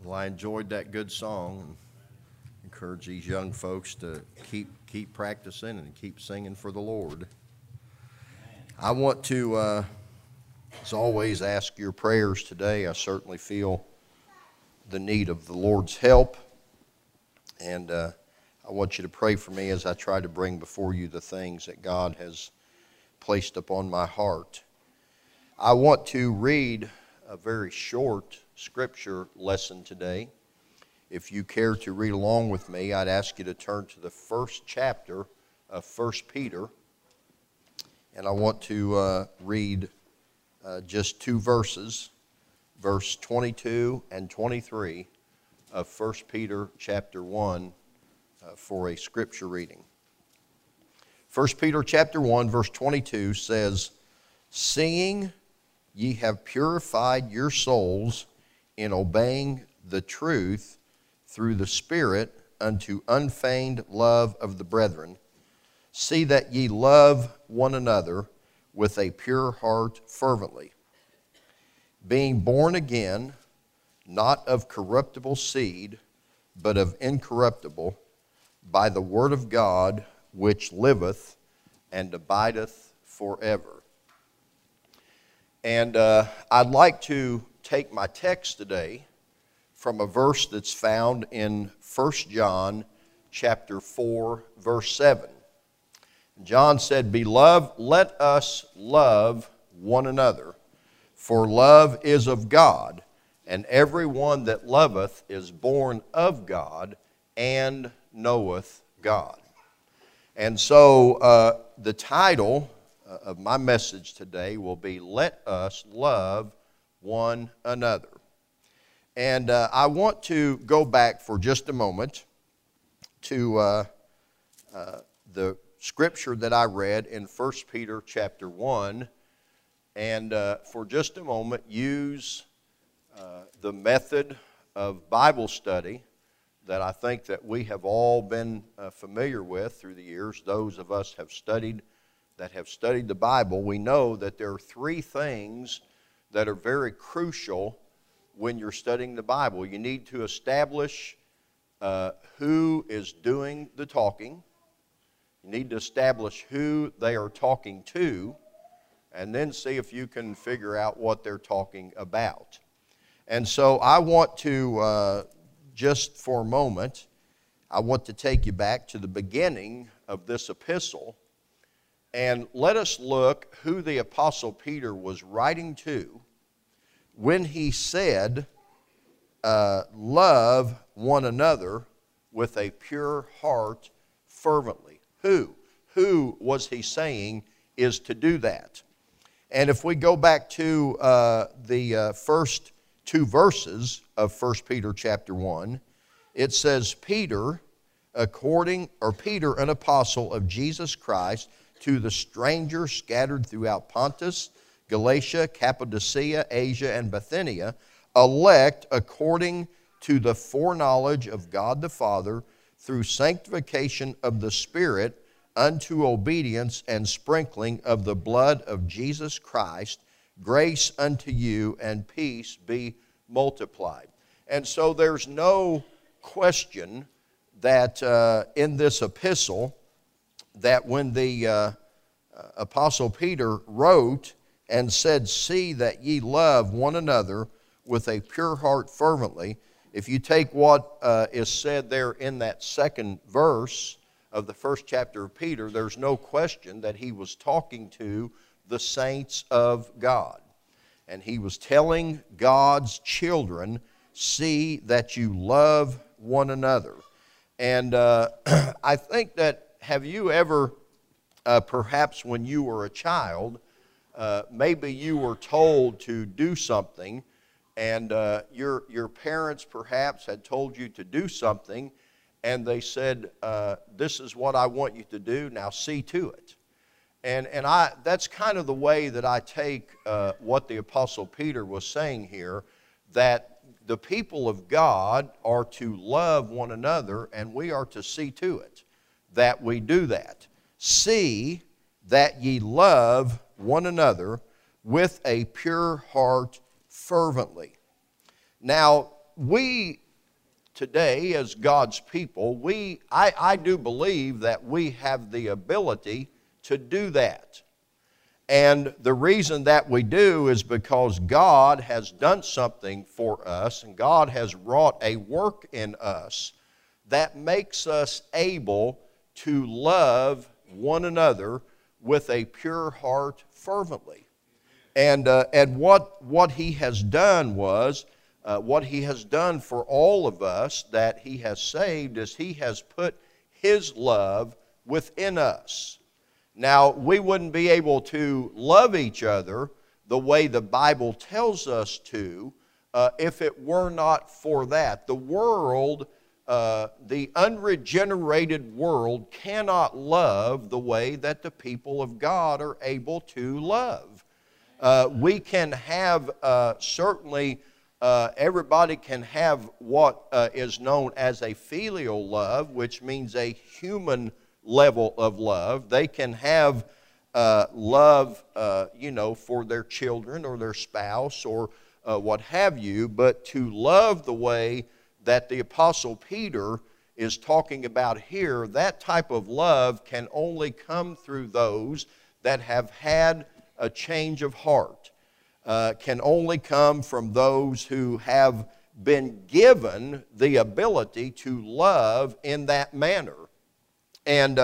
Well, I enjoyed that good song and encourage these young folks to keep practicing and keep singing for the Lord. I want to, as always, ask your prayers today. I certainly feel the need of the Lord's help, and I want you to pray for me as I try to bring before you the things that God has placed upon my heart. I want to read a very short scripture lesson today. If you care to read along with me, I'd ask you to turn to the first chapter of 1 Peter. And I want to read just two verses, verse 22 and 23 of 1 Peter chapter 1 for a scripture reading. 1 Peter chapter 1 verse 22 says, "Seeing ye have purified your souls in obeying the truth through the Spirit unto unfeigned love of the brethren, see that ye love one another with a pure heart fervently, being born again, not of corruptible seed, but of incorruptible, by the word of God, which liveth and abideth forever." And I'd like to take my text today from a verse that's found in 1 John chapter 4, verse 7. John said, "Beloved, let us love one another, for love is of God, and every one that loveth is born of God and knoweth God." And so the title of my message today will be, "Let Us Love One Another." And I want to go back for just a moment to the scripture that I read in 1 Peter chapter 1, and for just a moment use the method of Bible study that I think that we have all been familiar with through the years. Those of us that have studied the Bible, we know that there are three things that are very crucial when you're studying the Bible. You need to establish who is doing the talking. You need to establish who they are talking to, and then see if you can figure out what they're talking about. And so I want to, just for a moment, I want to take you back to the beginning of this epistle, and let us look who the Apostle Peter was writing to when he said, "Love one another with a pure heart fervently." Who was he saying is to do that? And if we go back to the first two verses of 1 Peter chapter 1, it says, Peter, an apostle of Jesus Christ, to the strangers scattered throughout Pontus, Galatia, Cappadocia, Asia, and Bithynia, elect according to the foreknowledge of God the Father, through sanctification of the Spirit, unto obedience and sprinkling of the blood of Jesus Christ, grace unto you and peace be multiplied. And so there's no question that in this epistle, that when the Apostle Peter wrote and said, "See that ye love one another with a pure heart fervently," if you take what is said there in that second verse of the first chapter of Peter, there's no question that he was talking to the saints of God. And he was telling God's children, see that you love one another. And I think that, have you ever, perhaps when you were a child, maybe you were told to do something, and your parents perhaps had told you to do something, and they said, "This is what I want you to do, now see to it." And that's kind of the way that I take what the Apostle Peter was saying here, that the people of God are to love one another, and we are to see to it that we do that. See that ye love one another with a pure heart fervently. Now, we today, as God's people, I do believe that we have the ability to do that. And the reason that we do is because God has done something for us, and God has wrought a work in us that makes us able to love one another with a pure heart fervently. And what He has done was, what He has done for all of us that He has saved is He has put His love within us. Now, we wouldn't be able to love each other the way the Bible tells us to if it were not for that. The world, the unregenerated world, cannot love the way that the people of God are able to love. We can have, certainly, everybody can have what is known as a filial love, which means a human level of love. They can have love, for their children or their spouse or what have you, but to love the way that the Apostle Peter is talking about here, that type of love can only come through those that have had a change of heart, can only come from those who have been given the ability to love in that manner. And,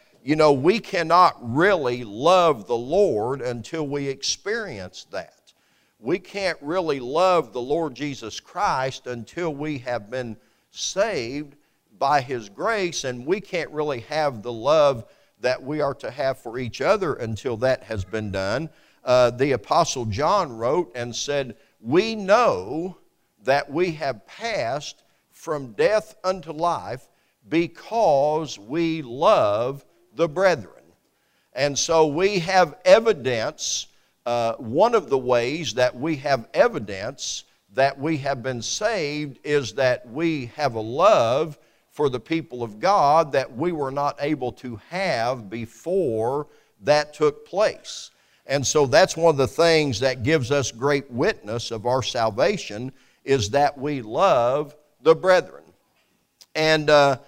we cannot really love the Lord until we experience that. We can't really love the Lord Jesus Christ until we have been saved by His grace, and we can't really have the love that we are to have for each other until that has been done. The Apostle John wrote and said, "We know that we have passed from death unto life, because we love the brethren." And so we have evidence. One of the ways that we have evidence that we have been saved is that we have a love for the people of God that we were not able to have before that took place. And so that's one of the things that gives us great witness of our salvation, is that we love the brethren. And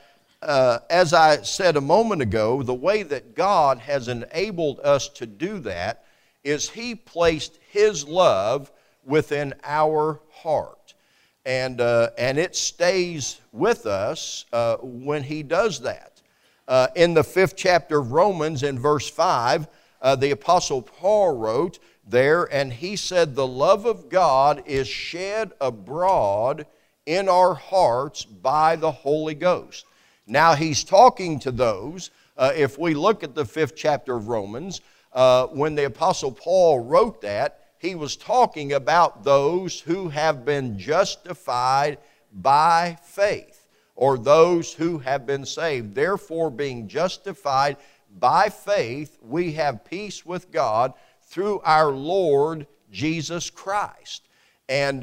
as I said a moment ago, the way that God has enabled us to do that is He placed His love within our heart. And it stays with us when He does that. In the 5th chapter of Romans, in verse 5, the Apostle Paul wrote there, and he said, "The love of God is shed abroad in our hearts by the Holy Ghost." Now he's talking to those, if we look at the 5th chapter of Romans, when the Apostle Paul wrote that, he was talking about those who have been justified by faith, or those who have been saved. Therefore, being justified by faith, we have peace with God through our Lord Jesus Christ. And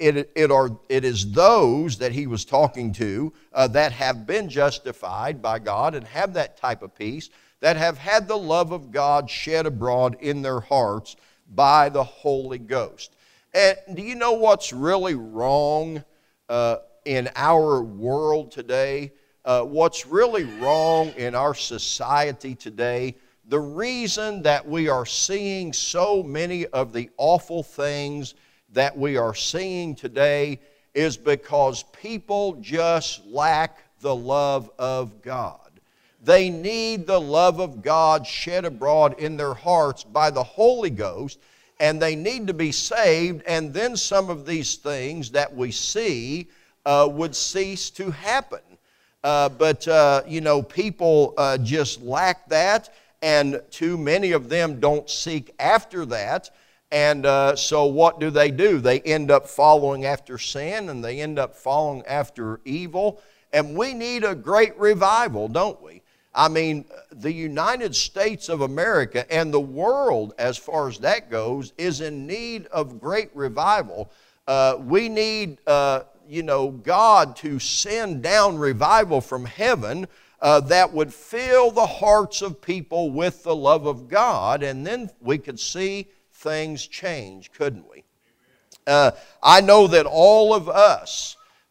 it is those that he was talking to that have been justified by God and have that type of peace, that have had the love of God shed abroad in their hearts by the Holy Ghost. And do you know what's really wrong in our world today? What's really wrong in our society today? The reason that we are seeing so many of the awful things that we are seeing today is because people just lack the love of God. They need the love of God shed abroad in their hearts by the Holy Ghost, and they need to be saved, and then some of these things that we see would cease to happen. But people just lack that, and too many of them don't seek after that. And so what do? They end up following after sin, and they end up following after evil. And we need a great revival, don't we? I mean, the United States of America and the world, as far as that goes, is in need of great revival. We need, God to send down revival from heaven that would fill the hearts of people with the love of God, and then we could see things change, couldn't we? I know that all of us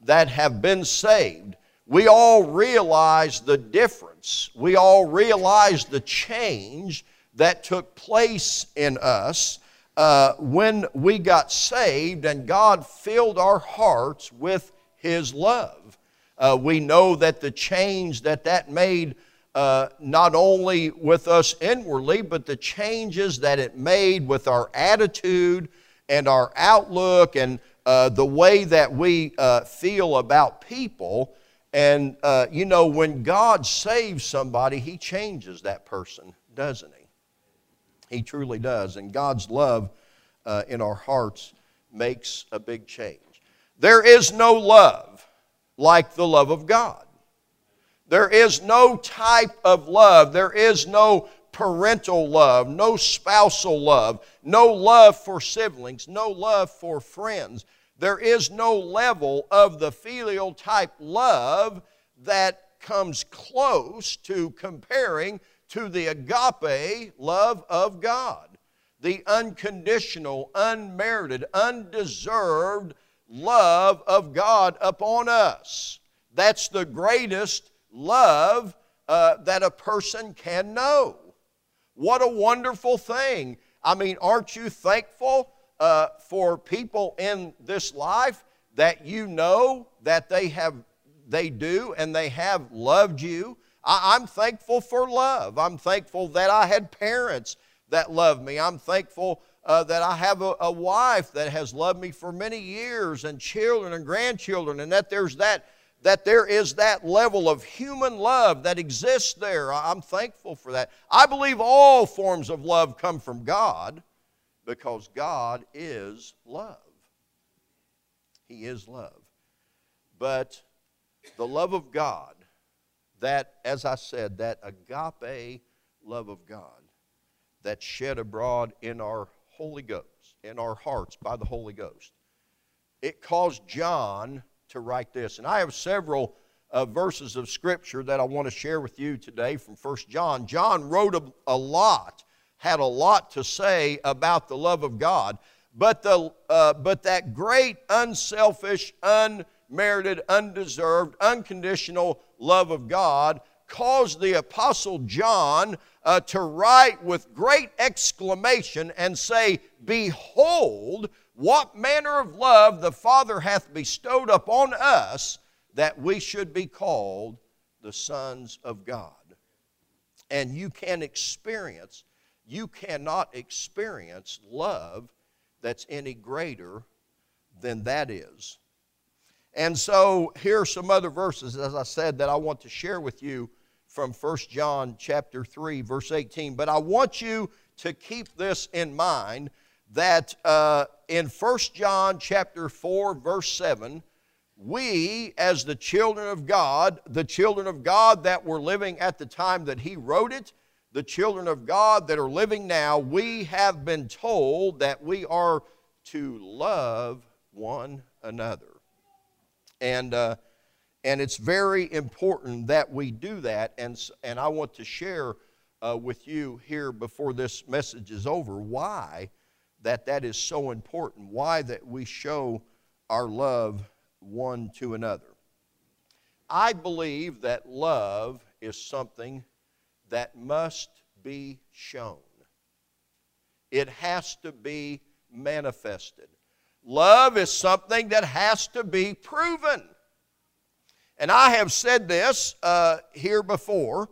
that have been saved, we all realize the difference. We all realize the change that took place in us when we got saved and God filled our hearts with His love. We know that the change that made not only with us inwardly, but the changes that it made with our attitude and our outlook and the way that we feel about people. And, when God saves somebody, He changes that person, doesn't He? He truly does. And God's love in our hearts makes a big change. There is no love like the love of God. There is no type of love. There is no parental love, no spousal love, no love for siblings, no love for friends. There is no level of the filial type love that comes close to comparing to the agape love of God. The unconditional, unmerited, undeserved love of God upon us. That's the greatest love that a person can know. What a wonderful thing. I mean, aren't you thankful for people in this life that you know that they do and they have loved you? I'm thankful for love. I'm thankful that I had parents that loved me. I'm thankful that I have a wife that has loved me for many years, and children and grandchildren, and that there is that level of human love that exists there. I'm thankful for that. I believe all forms of love come from God because God is love. He is love. But the love of God, that, as I said, that agape love of God that's shed abroad in our Holy Ghost, in our hearts by the Holy Ghost, it caused John to write this. And I have several verses of Scripture that I want to share with you today from 1 John. John wrote a lot, had a lot to say about the love of God, but that great, unselfish, unmerited, undeserved, unconditional love of God caused the Apostle John to write with great exclamation and say, "Behold, what manner of love the Father hath bestowed upon us, that we should be called the sons of God." And you cannot experience love that's any greater than that is. And so here are some other verses, as I said, that I want to share with you from 1 John chapter 3, verse 18. But I want you to keep this in mind, that in 1 John chapter 4, verse 7, we, as the children of God that were living at the time that he wrote it, the children of God that are living now, we have been told that we are to love one another. And it's very important that we do that, and I want to share with you here before this message is over why that is so important, why that we show our love one to another. I believe that love is something that must be shown. It has to be manifested. Love is something that has to be proven. And I have said this here before.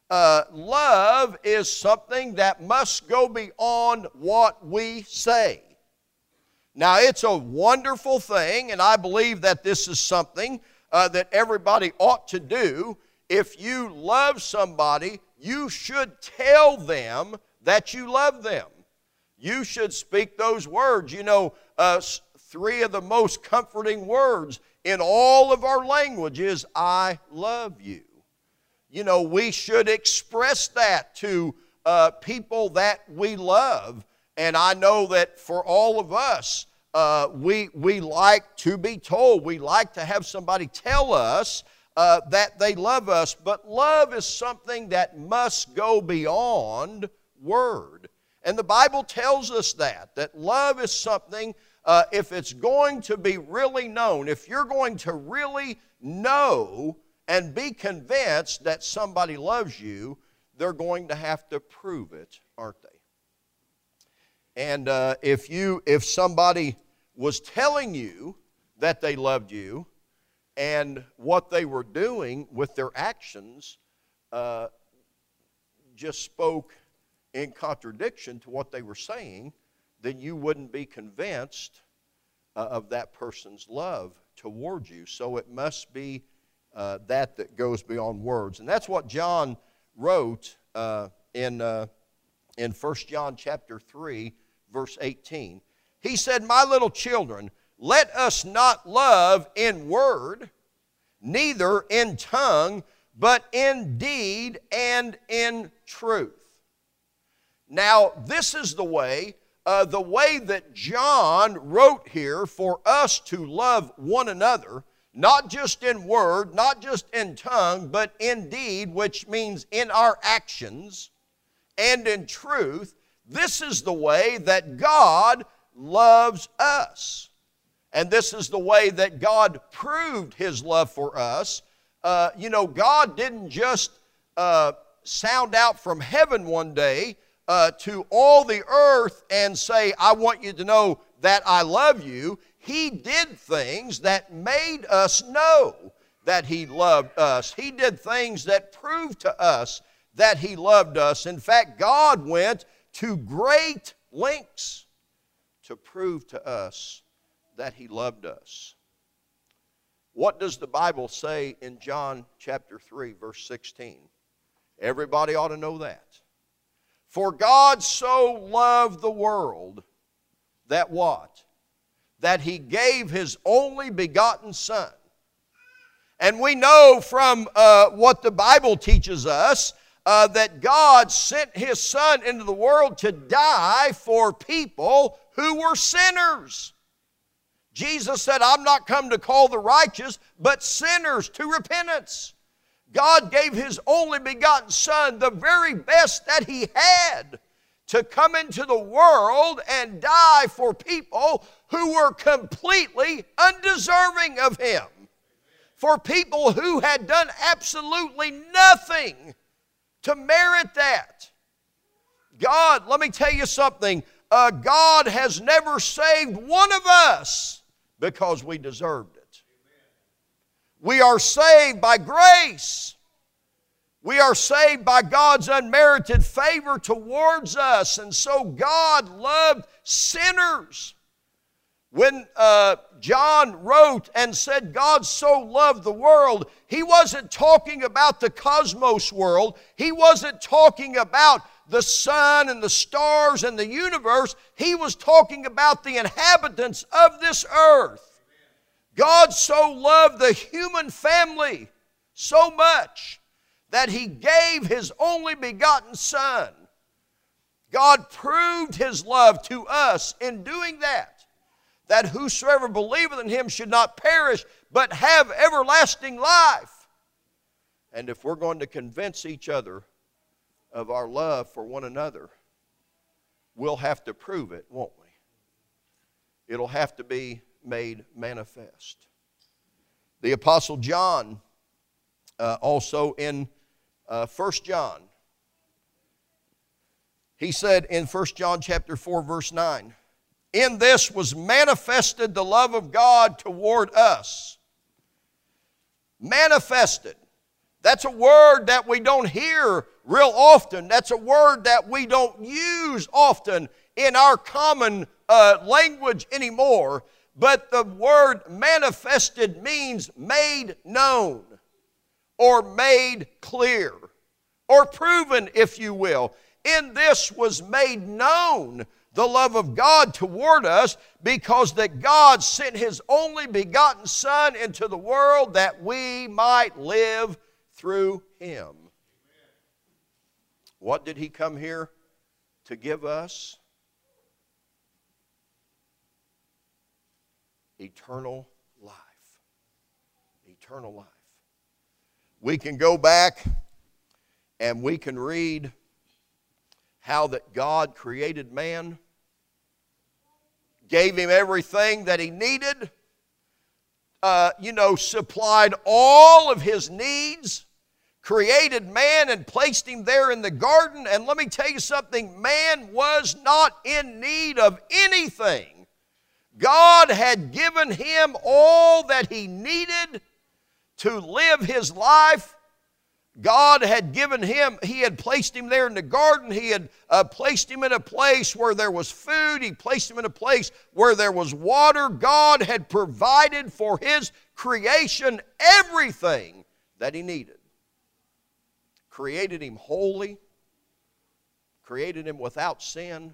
Love is something that must go beyond what we say. Now, it's a wonderful thing, and I believe that this is something that everybody ought to do. If you love somebody, you should tell them that you love them. You should speak those words. You know, three of the most comforting words in all of our language is, "I love you." You know, we should express that to people that we love. And I know that for all of us, we like to be told. We like to have somebody tell us that they love us. But love is something that must go beyond word. And the Bible tells us that love is something if it's going to be really known, if you're going to really know and be convinced that somebody loves you, they're going to have to prove it, aren't they? And if somebody was telling you that they loved you, and what they were doing with their actions just spoke in contradiction to what they were saying, then you wouldn't be convinced of that person's love towards you. So it must be that goes beyond words. And that's what John wrote in 1 John chapter 3, verse 18. He said, "My little children, let us not love in word, neither in tongue, but in deed and in truth." Now, this is the way that John wrote here for us to love one another, not just in word, not just in tongue, but in deed, which means in our actions, and in truth. This is the way that God loves us. And this is the way that God proved His love for us. God didn't just sound out from heaven one day to all the earth and say, "I want you to know that I love you." He did things that made us know that He loved us. He did things that proved to us that He loved us. In fact, God went to great lengths to prove to us that He loved us. What does the Bible say in John chapter 3, verse 16? Everybody ought to know that. "For God so loved the world," that what? "That He gave His only begotten Son." And we know from what the Bible teaches us that God sent His Son into the world to die for people who were sinners. Jesus said, "I'm not come to call the righteous, but sinners to repentance." God gave His only begotten Son, the very best that He had, to come into the world and die for people who were completely undeserving of Him. For people who had done absolutely nothing to merit that. God, let me tell you something. God has never saved one of us because we deserved it. We are saved by grace. We are saved by God's unmerited favor towards us. And so God loved sinners. When John wrote and said God so loved the world, he wasn't talking about the cosmos world. He wasn't talking about the sun and the stars and the universe. He was talking about the inhabitants of this earth. God so loved the human family so much that He gave His only begotten Son. God proved His love to us in doing that whosoever believeth in Him should not perish, but have everlasting life. And if we're going to convince each other of our love for one another, we'll have to prove it, won't we? It'll have to be made manifest. The Apostle John, also in 1 John, he said in 1 John chapter 4, verse 9, "In this was manifested the love of God toward us." Manifested. That's a word that we don't hear real often. That's a word that we don't use often in our common language anymore. But the word manifested means made known or made clear or proven, if you will. In this was made known the love of God toward us, because that God sent His only begotten Son into the world that we might live through Him. What did He come here to give us? Eternal life. Eternal life. We can go back and we can read how that God created man. gave him everything that he needed, supplied all of his needs, created man and placed him there in the garden. And let me tell you something, man was not in need of anything. God had given him all that he needed to live his life. God had given him, he had placed him there in the garden. He had placed him in a place where there was food. He placed him in a place where there was water. God had provided for his creation everything that he needed. Created him holy. Created him without sin.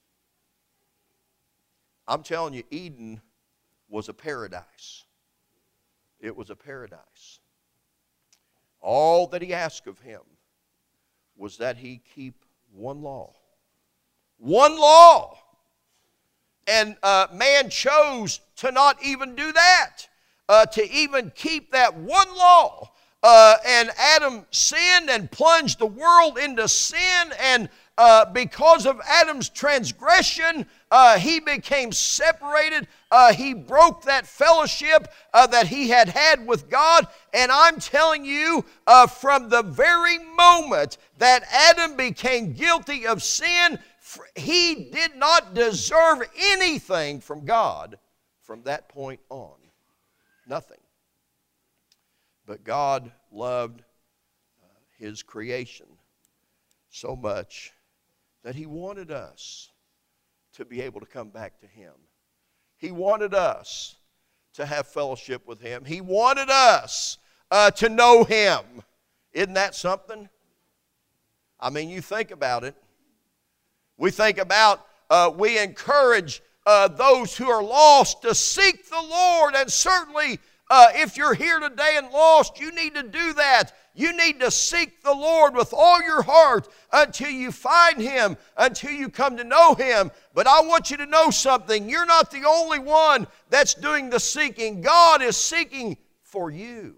I'm telling you, Eden was a paradise. It was a paradise. All that he asked of him was that he keep one law. One law. And man chose to not even do that. To even keep that one law. And Adam sinned and plunged the world into sin. And because of Adam's transgression, he became separated. He broke that fellowship that he had with God. And I'm telling you, from the very moment that Adam became guilty of sin, he did not deserve anything from God from that point on. Nothing. But God loved his creation so much that he wanted us to be able to come back to him. He wanted us to have fellowship with him. He wanted us to know him. Isn't that something? I mean, you think about it. We think about, we encourage those who are lost to seek the Lord. And certainly, if you're here today and lost, you need to do that. You need to seek the Lord with all your heart until you find him, until you come to know him. But I want you to know something. You're not the only one that's doing the seeking. God is seeking for you.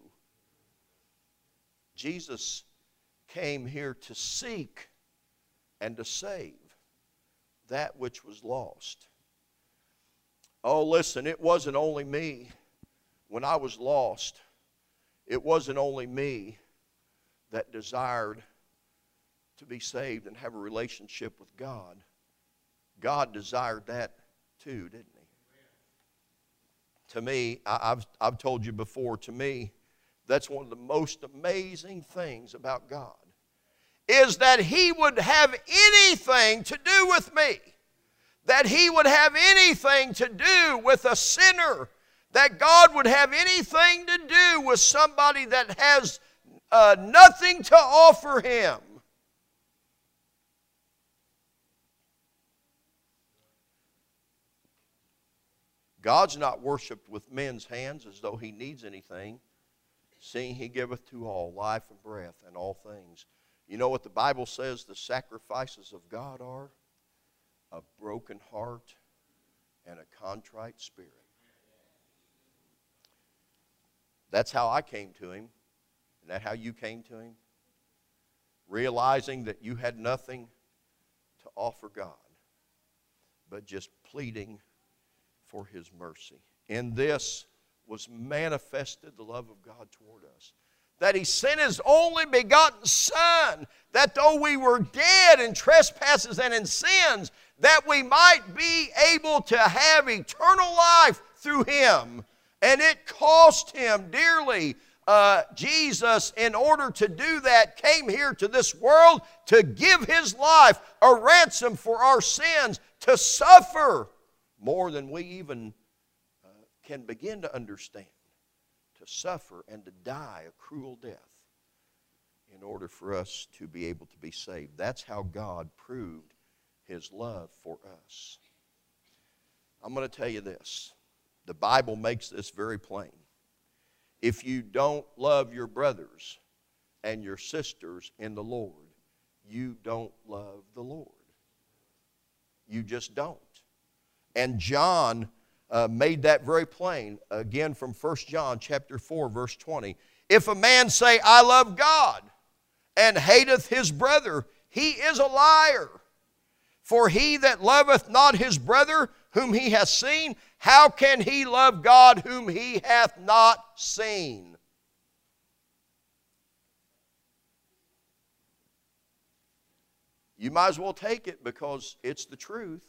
Jesus came here to seek and to save that which was lost. Oh, listen, it wasn't only me. When I was lost, it wasn't only me that desired to be saved and have a relationship with God. God desired that too, didn't he? To me, I've told you before, to me, that's one of the most amazing things about God, is that he would have anything to do with me, that he would have anything to do with a sinner, that God would have anything to do with somebody that has nothing to offer him. God's not worshipped with men's hands as though he needs anything, seeing he giveth to all life and breath and all things. You know what the Bible says the sacrifices of God are? A broken heart and a contrite spirit. That's how I came to him. Isn't that how you came to him? Realizing that you had nothing to offer God, but just pleading for his mercy. In this was manifested the love of God toward us, that he sent his only begotten Son, that though we were dead in trespasses and in sins, that we might be able to have eternal life through him. And it cost him dearly. Jesus, in order to do that, came here to this world to give his life a ransom for our sins, to suffer more than we even can begin to understand, to suffer and to die a cruel death in order for us to be able to be saved. That's how God proved his love for us. I'm going to tell you this. The Bible makes this very plain. If you don't love your brothers and your sisters in the Lord, you don't love the Lord. You just don't. And John made that very plain, again from 1 John chapter 4, verse 20. If a man say, I love God, and hateth his brother, he is a liar. For he that loveth not his brother, whom he hath seen, how can he love God whom he hath not seen? You might as well take it because it's the truth.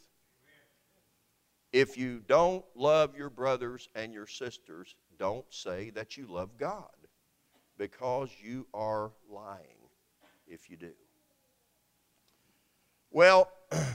If you don't love your brothers and your sisters, don't say that you love God, because you are lying if you do. Well,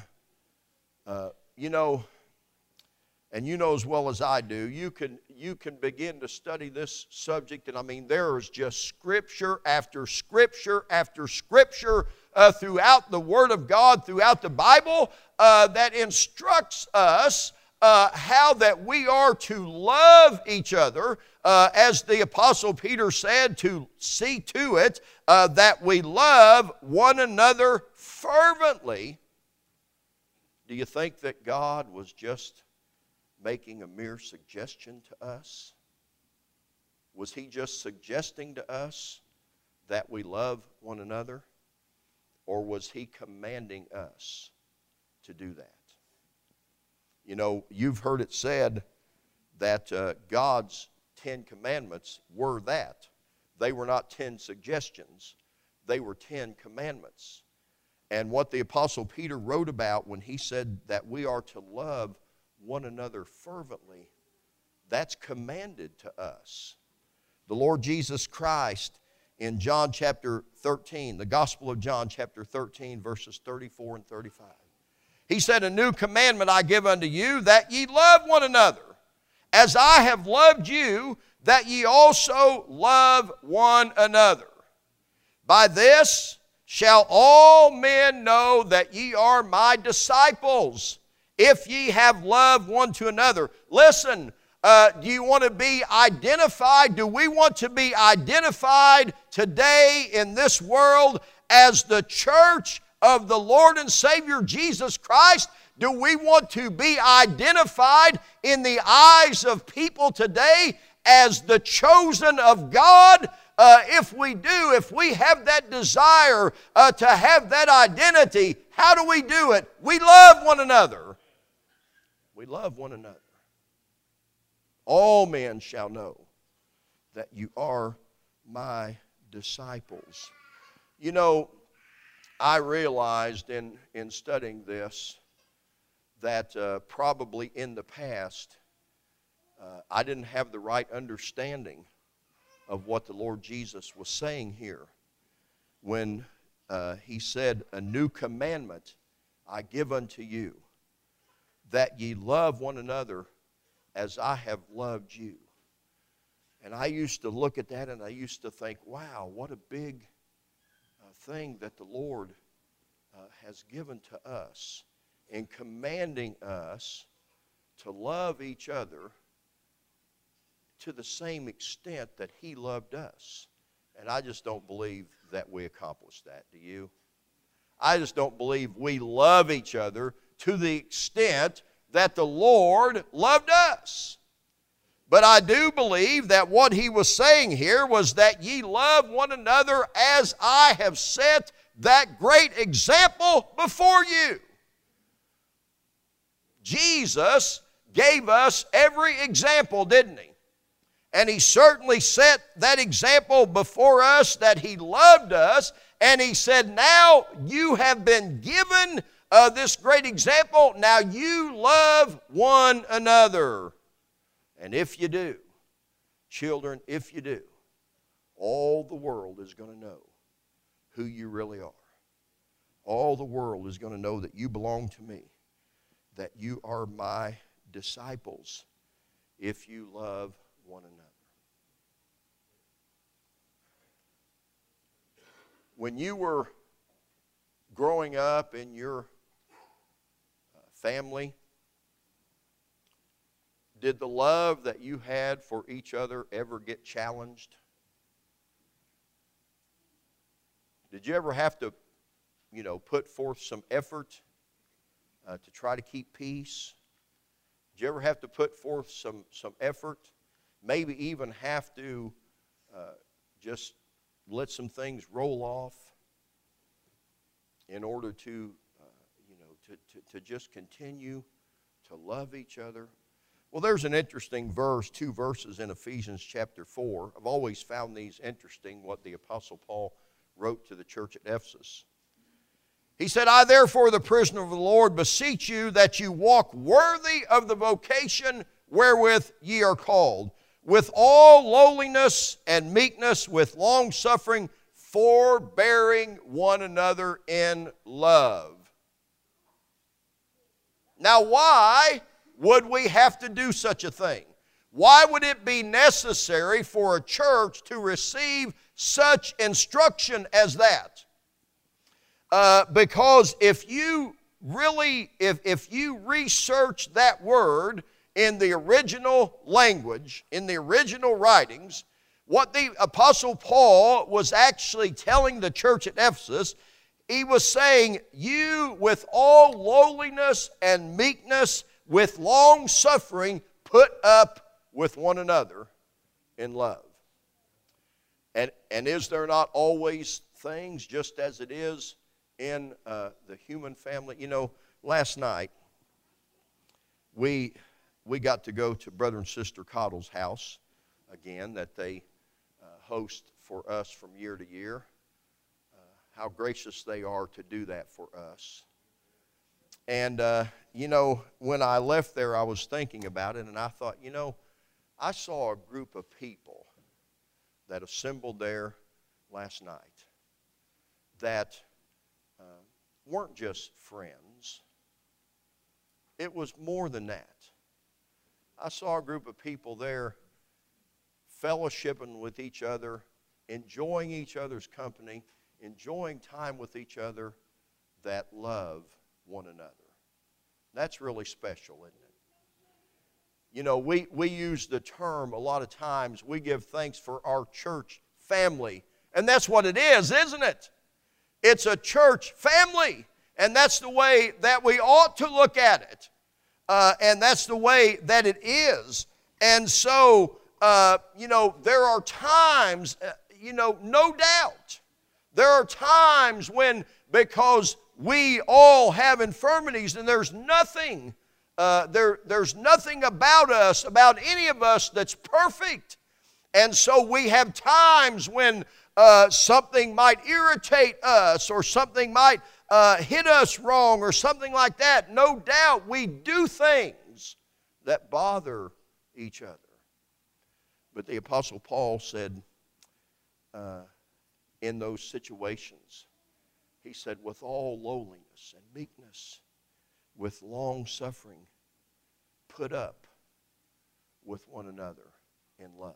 you know, and you know as well as I do, you can begin to study this subject, and I mean there is just scripture after scripture after scripture throughout the Word of God, throughout the Bible, that instructs us how that we are to love each other, as the Apostle Peter said, to see to it that we love one another fervently. Do you think that God was just making a mere suggestion to us? Was he just suggesting to us that we love one another? Or was he commanding us to do that? You know, you've heard it said that God's 10 commandments were that. They were not 10 suggestions. They were 10 commandments. And what the Apostle Peter wrote about when he said that we are to love one another fervently, that's commanded to us. The Lord Jesus Christ in John chapter 13, the Gospel of John chapter 13, verses 34 and 35. He said, a new commandment I give unto you, that ye love one another. As I have loved you, that ye also love one another. By this shall all men know that ye are my disciples, if ye have love one to another. Listen, do you want to be identified? Do we want to be identified today in this world as the church of the Lord and Savior Jesus Christ? Do we want to be identified in the eyes of people today as the chosen of God? If we do, if we have that desire to have that identity, how do we do it? We love one another. We love one another. All men shall know that you are my disciples. You know, I realized in studying this that probably in the past I didn't have the right understanding of what the Lord Jesus was saying here when he said, a new commandment I give unto you, that ye love one another as I have loved you. And I used to look at that and I used to think, wow, what a big thing that the Lord has given to us in commanding us to love each other to the same extent that he loved us. And I just don't believe that we accomplished that. Do you? I just don't believe we love each other to the extent that the Lord loved us. But I do believe that what he was saying here was that ye love one another as I have set that great example before you. Jesus gave us every example, didn't he? And he certainly set that example before us, that he loved us. And he said, now you have been given this great example. Now you love one another. And if you do, children, if you do, all the world is going to know who you really are. All the world is going to know that you belong to me, that you are my disciples, if you love one another. When you were growing up in your family, did the love that you had for each other ever get challenged? Did you ever have to, put forth some effort to try to keep peace? Did you ever have to put forth some effort? Maybe even have to just let some things roll off in order to just continue to love each other. Well, there's an interesting verse, 2 verses in Ephesians chapter 4. I've always found these interesting, what the Apostle Paul wrote to the church at Ephesus. He said, I therefore, the prisoner of the Lord, beseech you that you walk worthy of the vocation wherewith ye are called, with all lowliness and meekness, with longsuffering, forbearing one another in love. Now, why would we have to do such a thing? Why would it be necessary for a church to receive such instruction as that? Because if you research that word in the original language, in the original writings, what the Apostle Paul was actually telling the church at Ephesus, he was saying, you with all lowliness and meekness, with long suffering, put up with one another in love. And is there not always things just as it is in the human family? You know, last night we got to go to Brother and Sister Cottle's house again, that they host for us from year to year. How gracious they are to do that for us. And, you know, when I left there, I was thinking about it, and I thought, you know, I saw a group of people that assembled there last night that weren't just friends. It was more than that. I saw a group of people there fellowshipping with each other, enjoying each other's company, enjoying time with each other, that love one another. That's really special, isn't it? You know, we use the term a lot of times, we give thanks for our church family. And that's what it is, isn't it? It's a church family. And that's the way that we ought to look at it. And that's the way that it is. And so, you know, there are times, you know, no doubt, there are times when, because we all have infirmities, and there's nothing, there's nothing about us, about any of us, that's perfect. And so we have times when something might irritate us, or something might hit us wrong, or something like that. No doubt we do things that bother each other. But the Apostle Paul said, in those situations, he said, with all lowliness and meekness, with long suffering, put up with one another in love.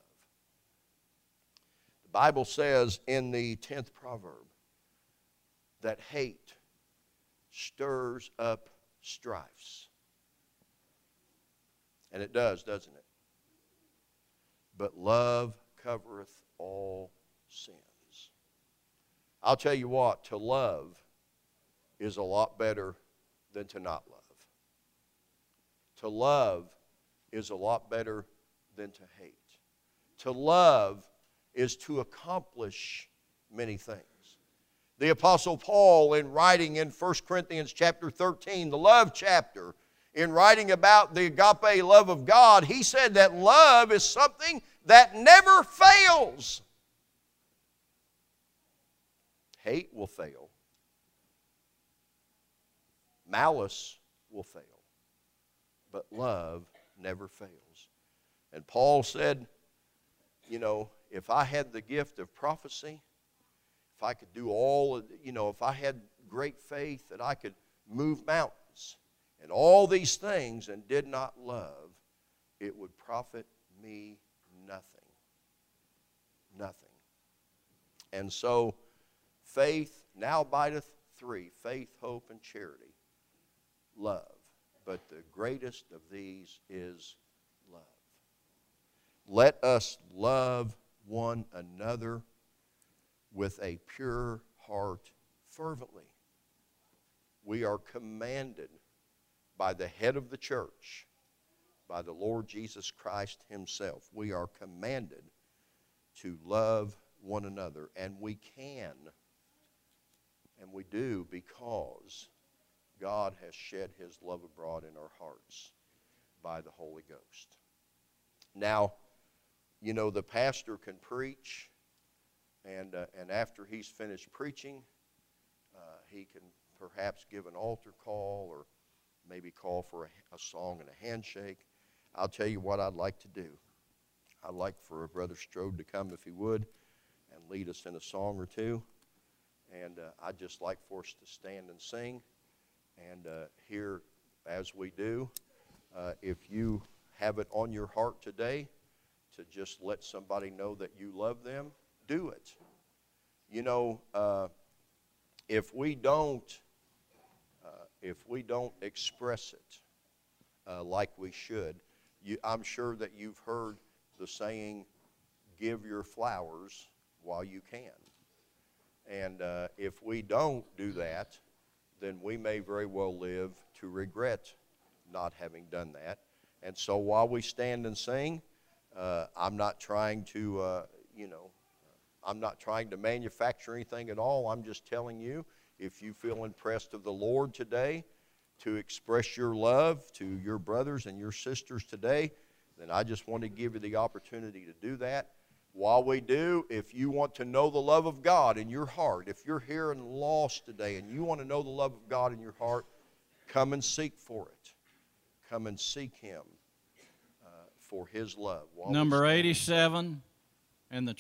The Bible says in the 10th proverb that hate stirs up strifes. And it does, doesn't it? But love covereth all sins. I'll tell you what, to love is a lot better than to not love. To love is a lot better than to hate. To love is to accomplish many things. The Apostle Paul, in writing in 1 Corinthians chapter 13, the love chapter, in writing about the agape love of God, he said that love is something that never fails. Hate will fail. Malice will fail. But love never fails. And Paul said, you know, if I had the gift of prophecy, if I could do all, if I had great faith that I could move mountains and all these things and did not love, it would profit me nothing. Nothing. And so, faith now abideth 3, faith, hope, and charity. Love. But the greatest of these is love. Let us love one another with a pure heart fervently. We are commanded by the head of the church, by the Lord Jesus Christ himself. We are commanded to love one another, and we can, and we do, because God has shed his love abroad in our hearts. by the Holy Ghost. Now, you know, the pastor can preach, and after he's finished preaching, he can perhaps give an altar call or maybe call for a song and a handshake. I'll tell you what I'd like to do. I'd like for Brother Strode to come, if he would, and lead us in a song or two. And I'd just like for us to stand and sing. And here, as we do, if you have it on your heart today to just let somebody know that you love them, do it. You know, if we don't express it like we should, I'm sure that you've heard the saying, give your flowers while you can. And if we don't do that, then we may very well live to regret not having done that. And so while we stand and sing, I'm not trying to, I'm not trying to manufacture anything at all. I'm just telling you, if you feel impressed of the Lord today to express your love to your brothers and your sisters today, then I just want to give you the opportunity to do that. While we do, if you want to know the love of God in your heart, if you're here and lost today and you want to know the love of God in your heart, come and seek for it. Come and seek Him for His love. Number 87 and the